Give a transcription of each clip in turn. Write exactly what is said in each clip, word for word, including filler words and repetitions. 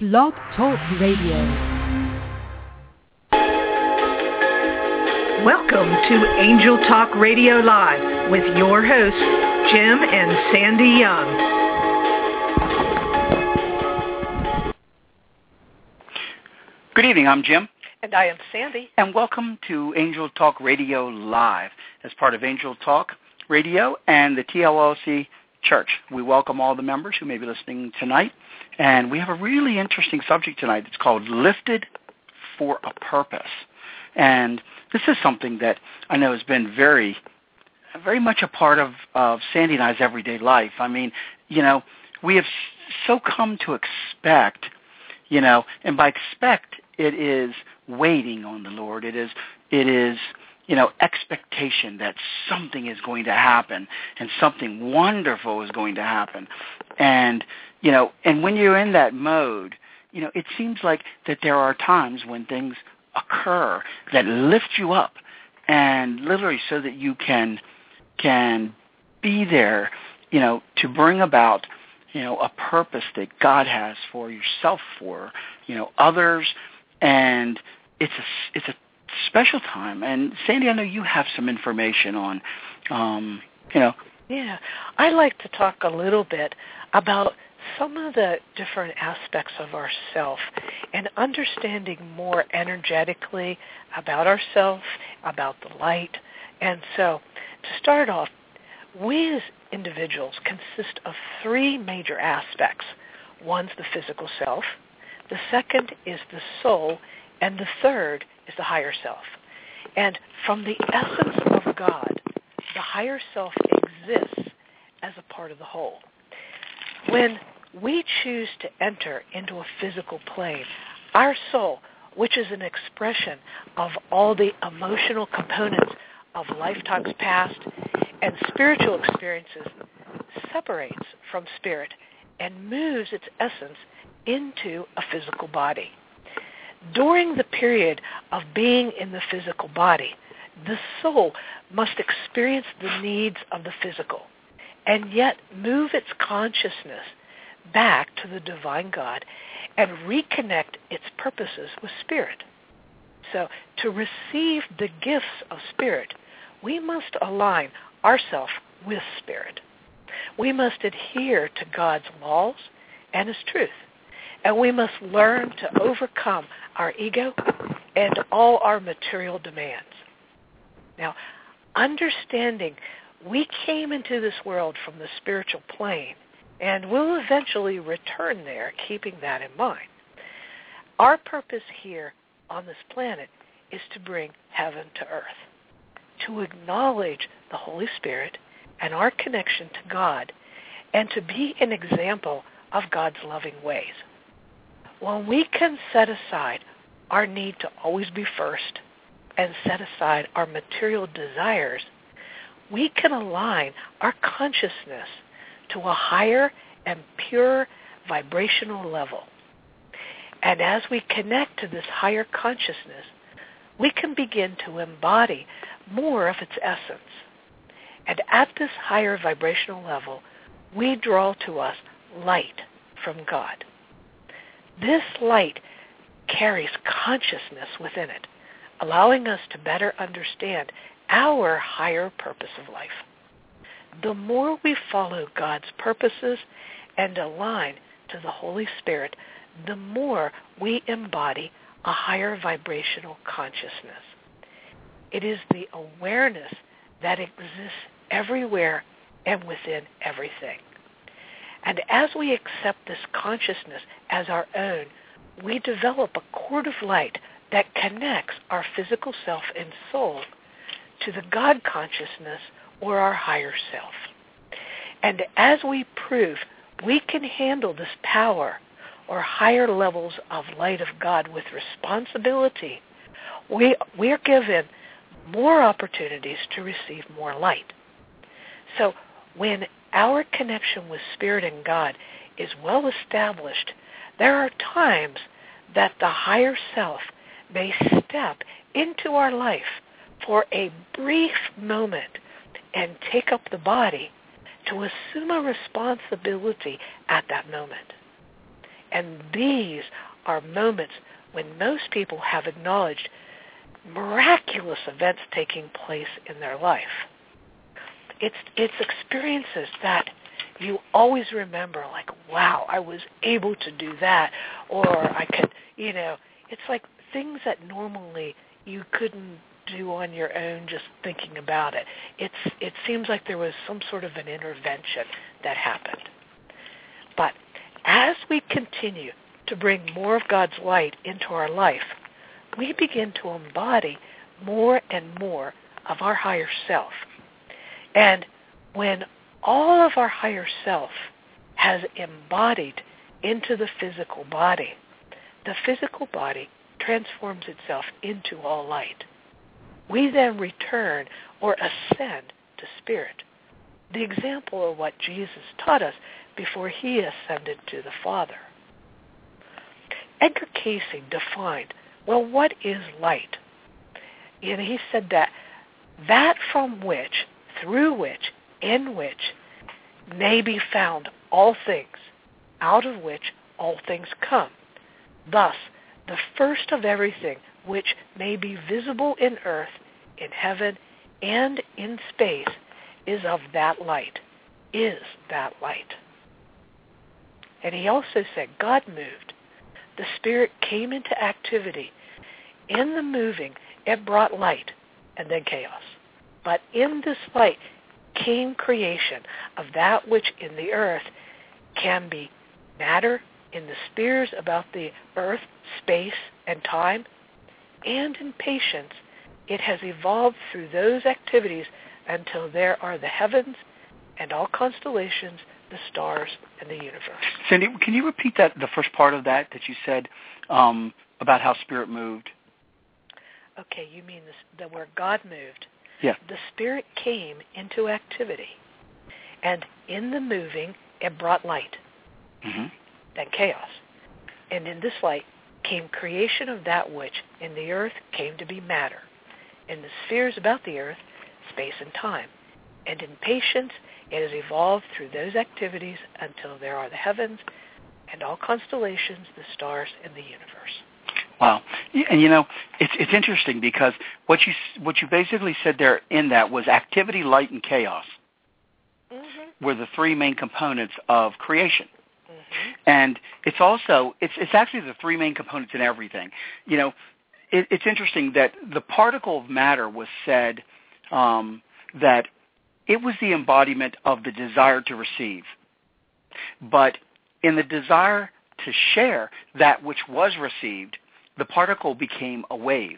Blog Talk Radio. Welcome to Angel Talk Radio Live with your hosts, Jim and Sandy Young. Good evening, I'm Jim. And I am Sandy. And welcome to Angel Talk Radio Live as part of Angel Talk Radio and the T L L C Church. We welcome all the members who may be listening tonight. And we have a really interesting subject tonight. It's called Lifted for a Purpose. And this is something that I know has been very, very much a part of, of Sandy and I's everyday life. I mean, you know, we have so come to expect, you know, and by expect, it is waiting on the Lord. It is, it is, you know, expectation that something is going to happen and something wonderful is going to happen. And, you know, and when you're in that mode, you know, it seems like that there are times when things occur that lift you up and literally so that you can, can be there, you know, to bring about, you know, a purpose that God has for yourself, for, you know, others. And it's a, it's a special time. And Sandy, I know you have some information on, um, you know. Yeah, I like to talk a little bit about some of the different aspects of ourself and understanding more energetically about ourselves, about the light. And so to start off, we as individuals consist of three major aspects. One's the physical self, the second is the soul, and the third is the higher self. And from the essence of God, the higher self exists as a part of the whole. When we choose to enter into a physical plane, our soul, which is an expression of all the emotional components of lifetimes past and spiritual experiences, separates from spirit and moves its essence into a physical body. During the period of being in the physical body, the soul must experience the needs of the physical and yet move its consciousness back to the divine God and reconnect its purposes with spirit. So to receive the gifts of spirit, we must align ourselves with spirit. We must adhere to God's laws and his truth. And we must learn to overcome our ego and all our material demands. Now, understanding we came into this world from the spiritual plane and will eventually return there, keeping that in mind. Our purpose here on this planet is to bring heaven to earth, to acknowledge the Holy Spirit and our connection to God, and to be an example of God's loving ways. When we can set aside our need to always be first and set aside our material desires, we can align our consciousness to a higher and pure vibrational level. And as we connect to this higher consciousness, we can begin to embody more of its essence. And at this higher vibrational level, we draw to us light from God. This light carries consciousness within it, allowing us to better understand our higher purpose of life. The more we follow God's purposes and align to the Holy Spirit, the more we embody a higher vibrational consciousness. It is the awareness that exists everywhere and within everything. And as we accept this consciousness as our own, we develop a cord of light that connects our physical self and soul to the God consciousness or our higher self. And as we prove we can handle this power or higher levels of light of God with responsibility, we, we're given more opportunities to receive more light. So when our connection with Spirit and God is well established, there are times that the higher self may step into our life for a brief moment and take up the body to assume a responsibility at that moment. And And these are moments when most people have acknowledged miraculous events taking place in their life. It's it's experiences that you always remember, like, wow, I was able to do that, or I could, you know, it's like things that normally you couldn't do on your own just thinking about it. It's it seems like there was some sort of an intervention that happened. But as we continue to bring more of God's light into our life, we begin to embody more and more of our higher self. And when all of our higher self has embodied into the physical body, the physical body transforms itself into all light. We then return or ascend to spirit. The example of what Jesus taught us before he ascended to the Father. Edgar Cayce defined, well, what is light? And he said that that from which, through which, in which may be found all things, out of which all things come. Thus, the first of everything which may be visible in earth, in heaven, and in space is of that light, is that light. And he also said God moved. The Spirit came into activity. In the moving, it brought light and then chaos. But in this light came creation of that which in the earth can be matter in the spheres about the earth, space, and time, and in patience it has evolved through those activities until there are the heavens and all constellations, the stars, and the universe. Cindy, can you repeat that, the first part of that that you said um, about how Spirit moved? Okay, you mean this, the where God moved. Yeah. The Spirit came into activity, and in the moving, it brought light, mm-hmm. then chaos. And in this light came creation of that which in the earth came to be matter, in the spheres about the earth, space and time. And in patience, it has evolved through those activities until there are the heavens and all constellations, the stars, and the universe. Wow. And, you know, it's it's interesting because what you what you basically said there in that was activity, light, and chaos mm-hmm. were the three main components of creation. Mm-hmm. And it's also, it's it's actually the three main components in everything. You know, it, it's interesting that the particle of matter was said um, that it was the embodiment of the desire to receive. But in the desire to share that which was received, the particle became a wave.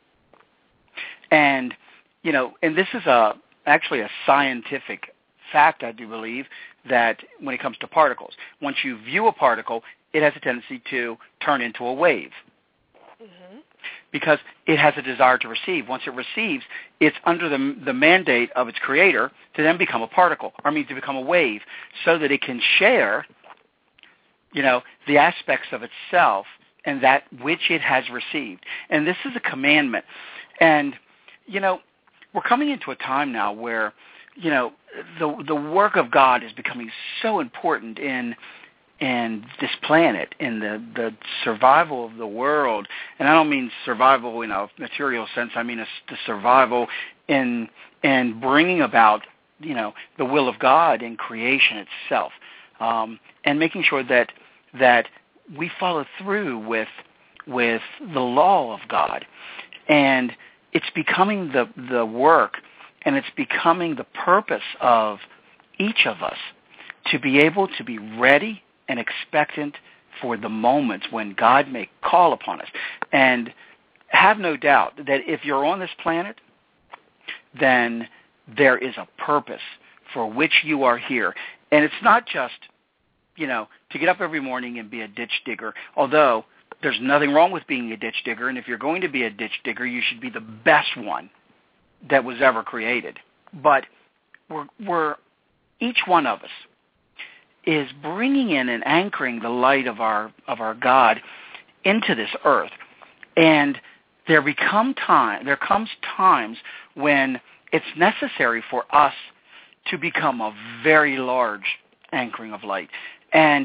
And, you know, and this is a actually a scientific fact, I do believe, that when it comes to particles, once you view a particle, it has a tendency to turn into a wave. Mm-hmm. Because it has a desire to receive. Once it receives, it's under the, the mandate of its creator to then become a particle, or I mean to become a wave, so that it can share, you know, the aspects of itself and that which it has received. And this is a commandment. And, you know, we're coming into a time now where, you know, the the work of God is becoming so important in in this planet, in the, the survival of the world. And I don't mean survival in a material sense. I mean a, the survival in in bringing about, you know, the will of God in creation itself, um, and making sure that that we follow through with with the law of God. And it's becoming the, the work, and it's becoming the purpose of each of us to be able to be ready and expectant for the moments when God may call upon us. And have no doubt that if you're on this planet, then there is a purpose for which you are here. And it's not just, you know, to get up every morning and be a ditch digger, although there's nothing wrong with being a ditch digger, and if you're going to be a ditch digger, you should be the best one that was ever created. But we're, we're each one of us is bringing in and anchoring the light of our of our God into this earth, and there become time. There comes times when it's necessary for us to become a very large anchoring of light. And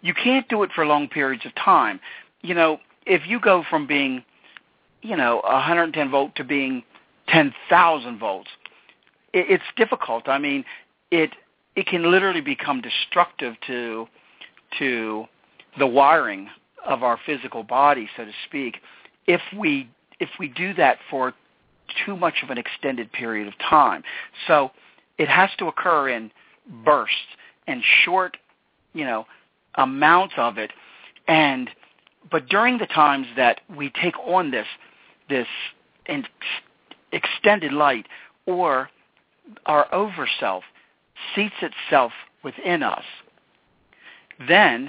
you can't do it for long periods of time. You know, if you go from being, you know, one hundred ten volt to being ten thousand volts, it, it's difficult. I mean, it it can literally become destructive to to the wiring of our physical body, so to speak, if we if we do that for too much of an extended period of time. So it has to occur in bursts and short, you know, amounts of it. And but during the times that we take on this this in, extended light, or our overself seats itself within us, then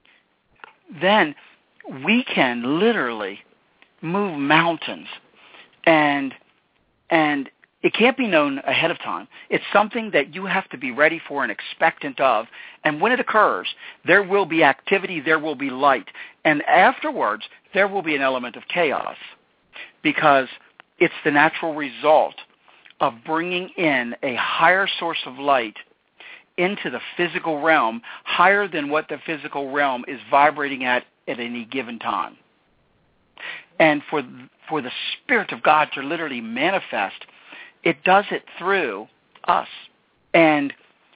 then we can literally move mountains, and and it can't be known ahead of time. It's something that you have to be ready for and expectant of, and when it occurs, there will be activity, there will be light, and afterwards, there will be an element of chaos, because it's the natural result of bringing in a higher source of light into the physical realm, higher than what the physical realm is vibrating at at any given time. And for for the Spirit of God to literally manifest, it does it through us. And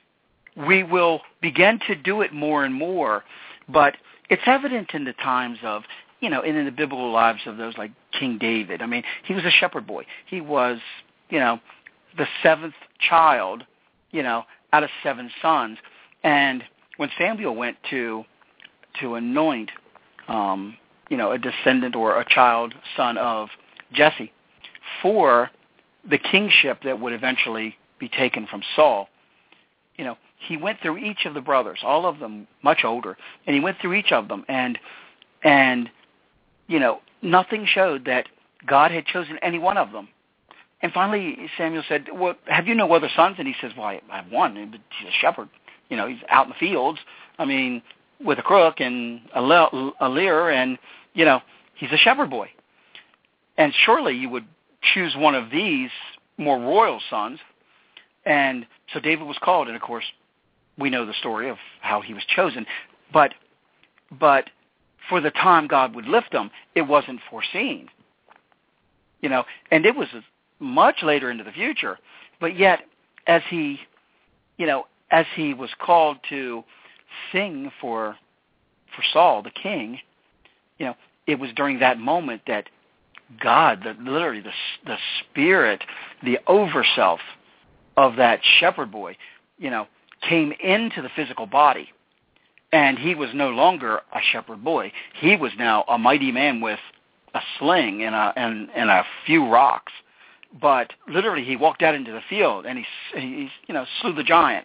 we will begin to do it more and more, but it's evident in the times of, you know, in the biblical lives of those like King David. I mean, he was a shepherd boy. He was, you know, the seventh child, you know, out of seven sons. And when Samuel went to to anoint, um, you know, a descendant or a child, son of Jesse, for the kingship that would eventually be taken from Saul, you know, he went through each of the brothers, all of them much older, and he went through each of them, and and you know, nothing showed that God had chosen any one of them. And finally, Samuel said, well, have you no other sons? And he says, well, I have one. He's a shepherd. You know, he's out in the fields, I mean, with a crook and a, le- a lyre, and, you know, he's a shepherd boy. And surely you would choose one of these more royal sons. And so David was called, and, of course, we know the story of how he was chosen. But, but for the time God would lift him, it wasn't foreseen. You know, and it was a, much later into the future, but yet as he, you know, as he was called to sing for for Saul, the king, you know, it was during that moment that God, the, literally the the spirit, the overself of that shepherd boy, you know, came into the physical body, and he was no longer a shepherd boy. He was now a mighty man with a sling and a and, and a few rocks. But literally, he walked out into the field and he, he, you know, slew the giant.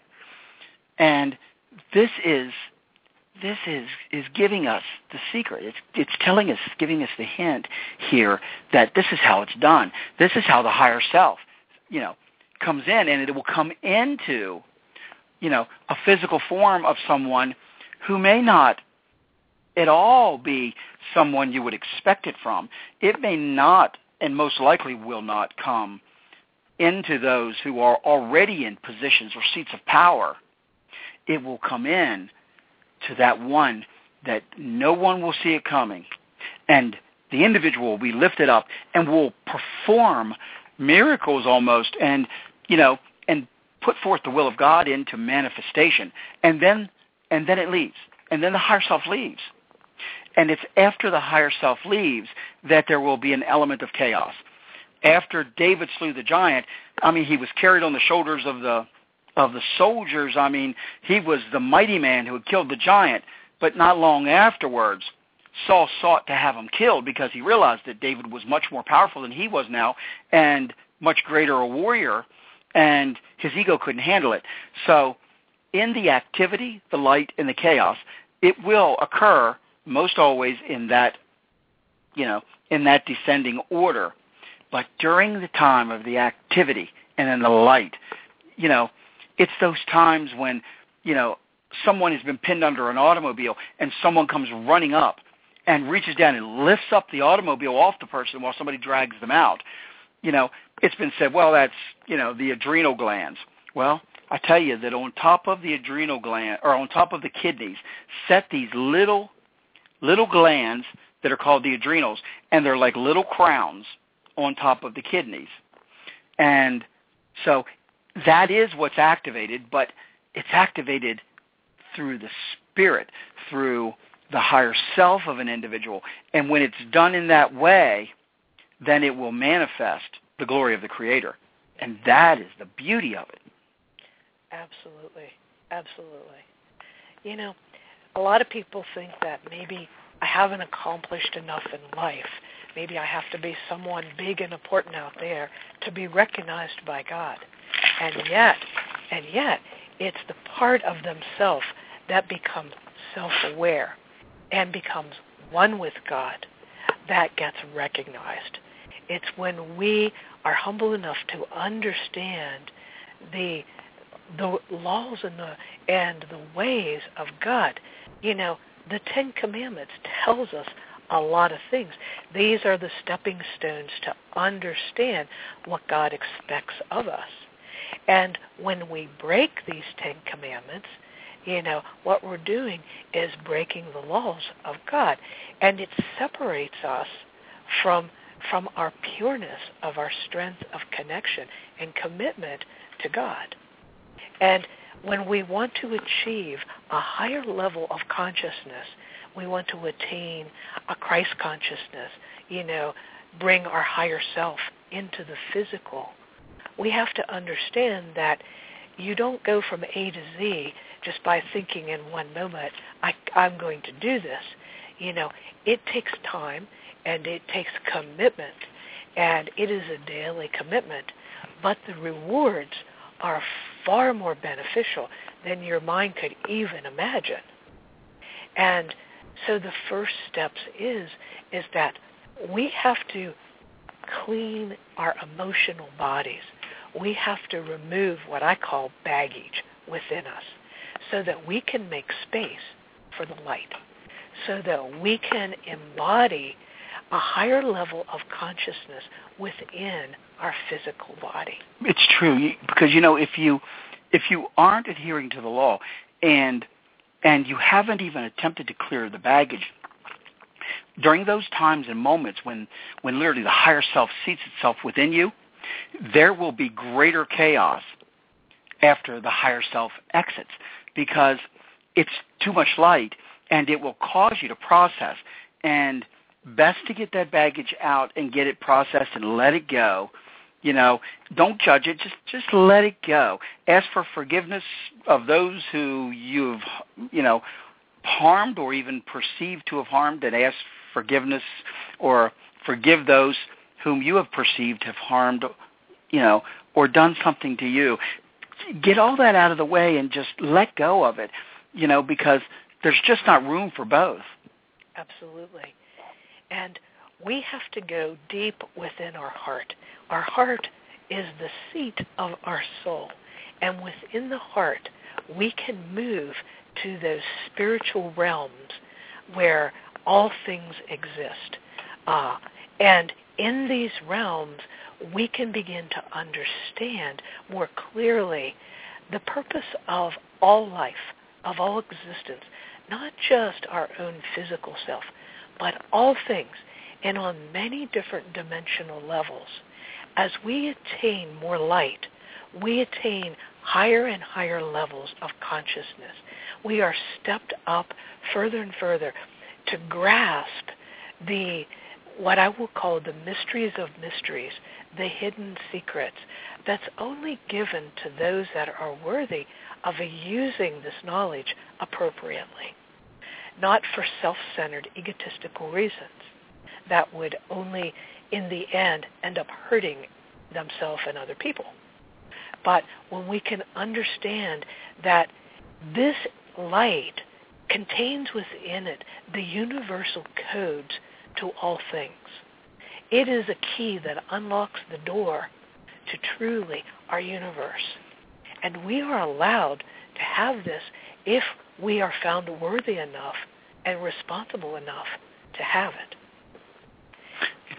And this is, this is, is giving us the secret. It's, it's telling us, giving us the hint here that this is how it's done. This is how the higher self, you know, comes in, and it will come into, you know, a physical form of someone who may not at all be someone you would expect it from. It may not, and most likely will not, come into those who are already in positions or seats of power. It will come in to that one that no one will see it coming. And the individual will be lifted up and will perform miracles almost, and, you know, and put forth the will of God into manifestation. And then, and then it leaves. And then the higher self leaves. And it's after the higher self leaves that there will be an element of chaos. After David slew the giant, I mean, he was carried on the shoulders of the of the soldiers. I mean, he was the mighty man who had killed the giant. But not long afterwards, Saul sought to have him killed because he realized that David was much more powerful than he was now and much greater a warrior, and his ego couldn't handle it. So in the activity, the light, and the chaos, it will occur most always in that, you know, in that descending order. But during the time of the activity and in the light, you know, it's those times when, you know, someone has been pinned under an automobile and someone comes running up and reaches down and lifts up the automobile off the person while somebody drags them out. You know, it's been said, well, that's, you know, the adrenal glands. Well, I tell you that on top of the adrenal gland, or on top of the kidneys, set these little little glands that are called the adrenals, and they're like little crowns on top of the kidneys. And so that is what's activated, but it's activated through the spirit, through the higher self of an individual. And when it's done in that way, then it will manifest the glory of the Creator. And that is the beauty of it. Absolutely. Absolutely. You know, a lot of people think that maybe I haven't accomplished enough in life. Maybe I have to be someone big and important out there to be recognized by God. And yet, and yet, it's the part of themselves that becomes self-aware and becomes one with God that gets recognized. It's when we are humble enough to understand the the laws and the and the ways of God. You know, the Ten Commandments tells us a lot of things. These are the stepping stones to understand what God expects of us. And when we break these Ten Commandments, you know, what we're doing is breaking the laws of God. And it separates us from from our pureness of our strength of connection and commitment to God. And when we want to achieve a higher level of consciousness, we want to attain a Christ consciousness, you know, bring our higher self into the physical, we have to understand that you don't go from A to Z just by thinking in one moment, I, I'm going to do this. You know, it takes time and it takes commitment, and it is a daily commitment, but the rewards are far more beneficial than your mind could even imagine. And so the first steps is is that we have to clean our emotional bodies. We have to remove what I call baggage within us so that we can make space for the light, so that we can embody a higher level of consciousness within our physical body. It's true, because, you know, if you if you aren't adhering to the law and and you haven't even attempted to clear the baggage, during those times and moments when, when literally the higher self seats itself within you, there will be greater chaos after the higher self exits, because it's too much light and it will cause you to process. And best to get that baggage out and get it processed and let it go. You know, don't judge it. Just just let it go. Ask for forgiveness of those who you've, you know, harmed or even perceived to have harmed, and ask forgiveness or forgive those whom you have perceived have harmed, you know, or done something to you. Get all that out of the way and just let go of it, you know, because there's just not room for both. Absolutely. And we have to go deep within our heart. Our heart is the seat of our soul. And within the heart, we can move to those spiritual realms where all things exist. Uh, and in these realms, we can begin to understand more clearly the purpose of all life, of all existence, not just our own physical self, but all things, and on many different dimensional levels. As we attain more light, we attain higher and higher levels of consciousness. We are stepped up further and further to grasp the, what I will call the mysteries of mysteries, the hidden secrets that's only given to those that are worthy of using this knowledge appropriately, not for self-centered, egotistical reasons that would only, in the end, end up hurting themselves and other people. But when we can understand that this light contains within it the universal codes to all things, it is a key that unlocks the door to truly our universe. And we are allowed to have this if we are found worthy enough and responsible enough to have it. It's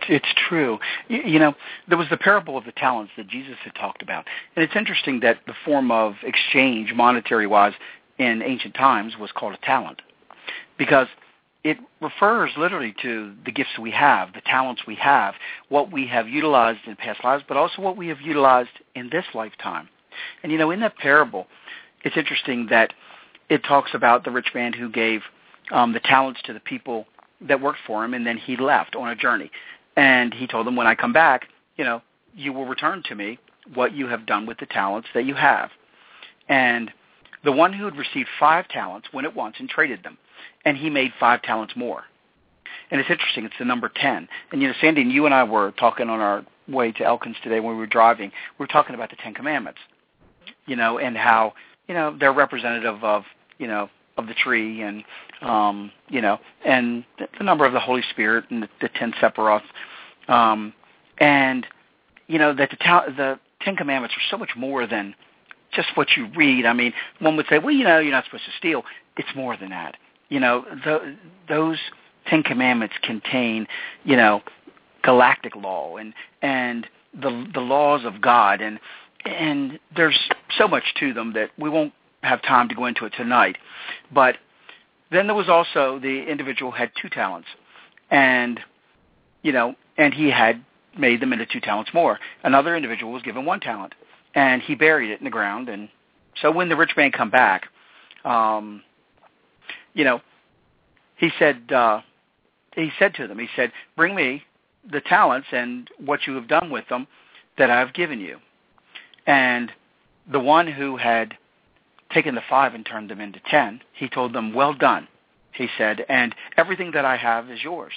it's true. You, you know, there was the parable of the talents that Jesus had talked about. And it's interesting that the form of exchange, monetary-wise, in ancient times was called a talent, because it refers literally to the gifts we have, the talents we have, what we have utilized in past lives, but also what we have utilized in this lifetime. And, you know, in that parable, it's interesting that it talks about the rich man who gave um, the talents to the people that worked for him, and then he left on a journey. And he told them, when I come back, you know, you will return to me what you have done with the talents that you have. And the one who had received five talents went at once and traded them, and he made five talents more. And it's interesting, it's the number ten. And, you know, Sandy, and you and I were talking on our way to Elkins today when we were driving. We were talking about the Ten Commandments, you know, and how, you know, they're representative of, you know, of the tree and, um, you know, and the number of the Holy Spirit and the, the ten Sephiroth. Um, and, you know, that the, ta- the Ten Commandments are so much more than just what you read. I mean, one would say, well, you know, you're not supposed to steal. It's more than that. You know, the, those Ten Commandments contain, you know, galactic law and and the the laws of God, and and there's so much to them that we won't have time to go into it tonight. But then there was also the individual who had two talents, and you know, and he had made them into two talents more. Another individual was given one talent, and he buried it in the ground. And so when the rich man come back, um, you know, he said uh, he said to them, he said, "Bring me the talents and what you have done with them that I have given you." And the one who had taken the five and turned them into ten, he told them, "Well done," he said, "and everything that I have is yours."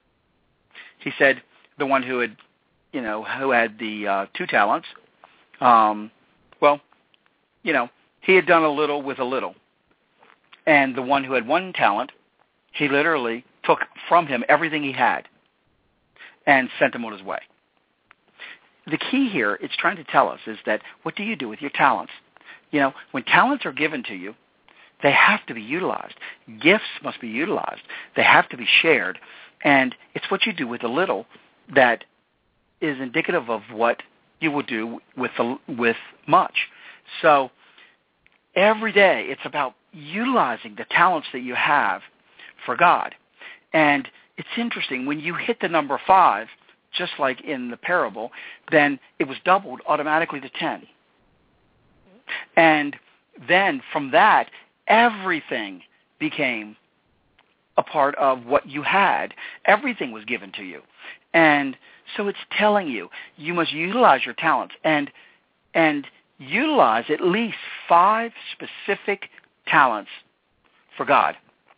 He said, the one who had, you know, who had the uh, two talents, um, well, you know, he had done a little with a little. And the one who had one talent, he literally took from him everything he had and sent him on his way. The key here, it's trying to tell us, is that what do you do with your talents? You know, when talents are given to you, they have to be utilized. Gifts must be utilized. They have to be shared. And it's what you do with a little that is indicative of what you will do with the, with much. So every day it's about utilizing the talents that you have for God. And it's interesting, when you hit the number five, just like in the parable, then it was doubled automatically to ten. And then from that, everything became a part of what you had. Everything was given to you. And so it's telling you, you must utilize your talents and and utilize at least five specific talents for God.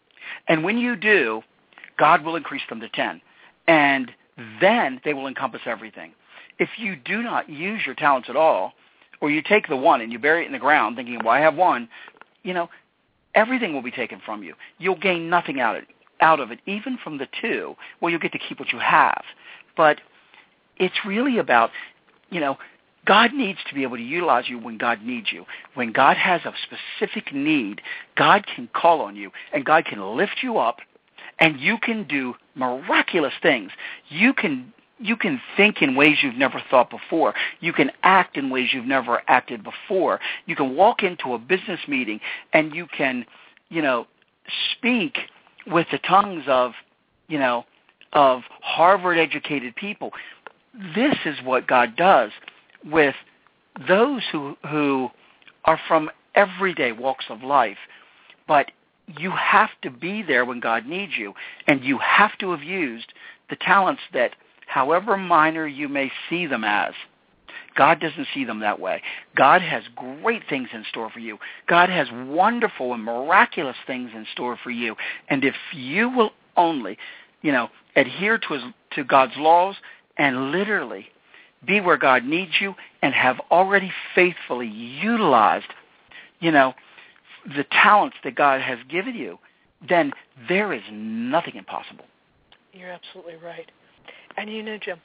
And when you do, God will increase them to ten. And then they will encompass everything. If you do not use your talents at all, or you take the one and you bury it in the ground thinking, well, I have one, you know, everything will be taken from you. You'll gain nothing out of it, out of it, even from the two. Well, you'll get to keep what you have. But it's really about, you know, God needs to be able to utilize you when God needs you. When God has a specific need, God can call on you, and God can lift you up, and you can do miraculous things. You can you can think in ways you've never thought before. You can act in ways you've never acted before. You can walk into a business meeting and you can, you know, speak with the tongues of, you know, of Harvard-educated people. This is what God does with those who who are from everyday walks of life. But you have to be there when God needs you, and you have to have used the talents that, however minor you may see them as, God doesn't see them that way. God has great things in store for you. God has wonderful and miraculous things in store for you. And if you will only, you know, adhere to his, to God's laws and literally be where God needs you and have already faithfully utilized, you know, the talents that God has given you, then there is nothing impossible. You're absolutely right. And you know, Jim,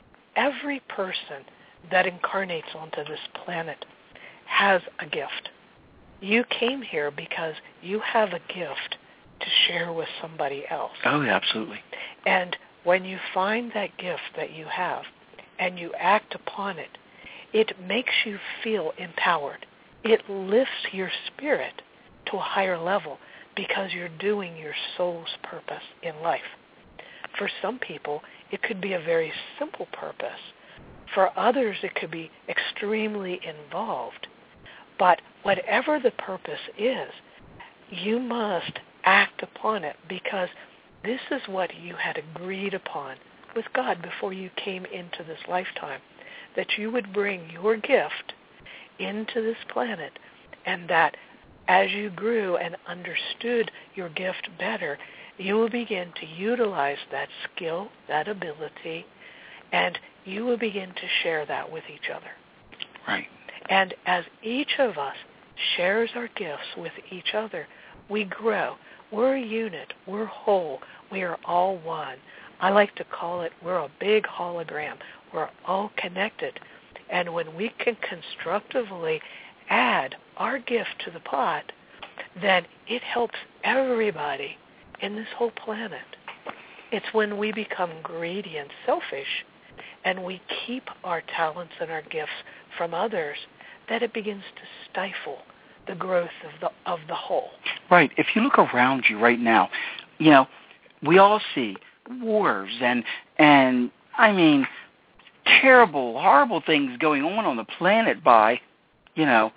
every person that incarnates onto this planet has a gift. You came here because you have a gift to share with somebody else. Oh, absolutely. And when you find that gift that you have and you act upon it, it makes you feel empowered. It lifts your spirit to a higher level because you're doing your soul's purpose in life. For some people, it could be a very simple purpose. For others, it could be extremely involved. But whatever the purpose is, you must act upon it because this is what you had agreed upon with God before you came into this lifetime, that you would bring your gift into this planet, and that as you grew and understood your gift better, you will begin to utilize that skill, that ability, and you will begin to share that with each other. Right. And as each of us shares our gifts with each other, we grow. We're a unit. We're whole. We are all one. I like to call it we're a big hologram. We're all connected. And when we can constructively add our gift to the pot, then it helps everybody in this whole planet. It's when we become greedy and selfish and we keep our talents and our gifts from others that it begins to stifle the growth of the of the whole. Right. If you look around you right now, you know, we all see wars and and I mean terrible, horrible things going on on the planet by, you know,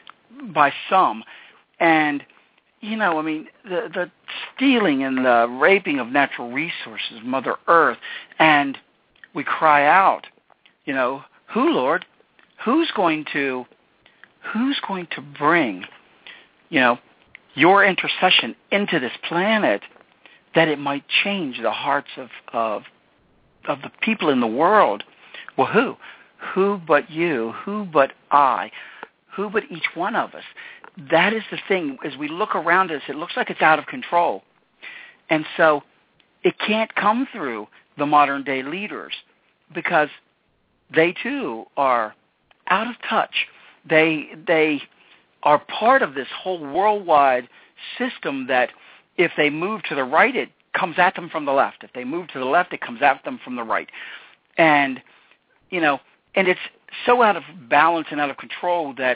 by some. And, you know, I mean, the, the stealing and the raping of natural resources, Mother Earth, and we cry out, you know, who, Lord, who's going to, who's going to bring, you know, your intercession into this planet that it might change the hearts of, of, of the people in the world? Well, who? Who but you? Who but I? Who but each one of us? That is the thing. As we look around us, it looks like it's out of control. And so it can't come through the modern-day leaders because they, too, are out of touch. They they are part of this whole worldwide system that if they move to the right, it comes at them from the left. If they move to the left, it comes at them from the right. And, you know, and it's so out of balance and out of control that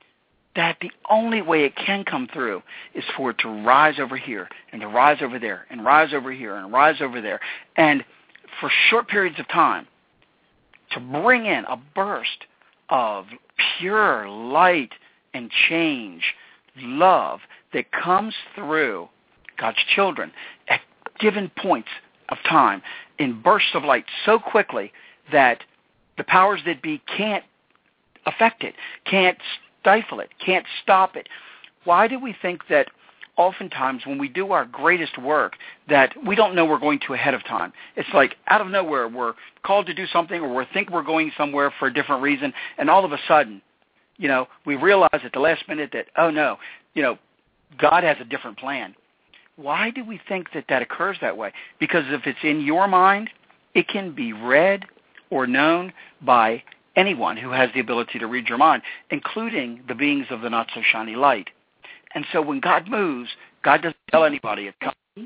that the only way it can come through is for it to rise over here and to rise over there and rise over here and rise over there. And for short periods of time, to bring in a burst of pure light and change, love that comes through God's children at given points of time in bursts of light so quickly that the powers that be can't affect it, can't stifle it, can't stop it. Why do we think that oftentimes when we do our greatest work that we don't know we're going to ahead of time? It's like out of nowhere we're called to do something or we think we're going somewhere for a different reason, and all of a sudden, you know, we realize at the last minute that, oh no, you know, God has a different plan. Why do we think that that occurs that way? Because if it's in your mind, it can be read or known by anyone who has the ability to read your mind, including the beings of the not-so-shiny light. And so when God moves, God doesn't tell anybody it's coming.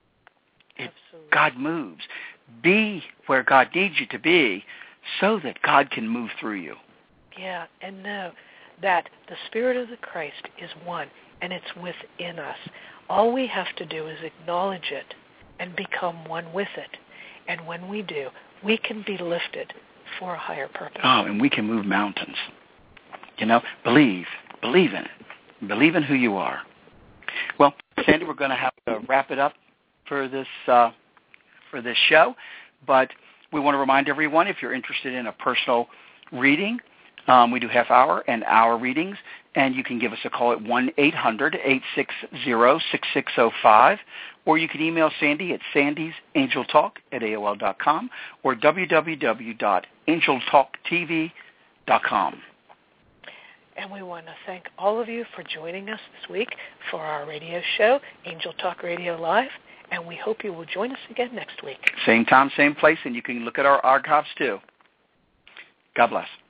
It, God moves. Be where God needs you to be so that God can move through you. Yeah, and know that the Spirit of the Christ is one, and it's within us. All we have to do is acknowledge it and become one with it. And when we do, we can be lifted for a higher purpose. Oh, and we can move mountains. You know, believe. Believe in it. Believe in who you are. Well, Sandy, we're going to have to wrap it up for this uh, for this show. But we want to remind everyone, if you're interested in a personal reading, um, we do half-hour and hour readings, and you can give us a call at one eight hundred eight six zero six six zero five, or you can email Sandy at sandys angel talk at A O L dot com or w w w dot angel talk t v dot com. And we want to thank all of you for joining us this week for our radio show, Angel Talk Radio Live, and we hope you will join us again next week. Same time, same place, and you can look at our archives too. God bless.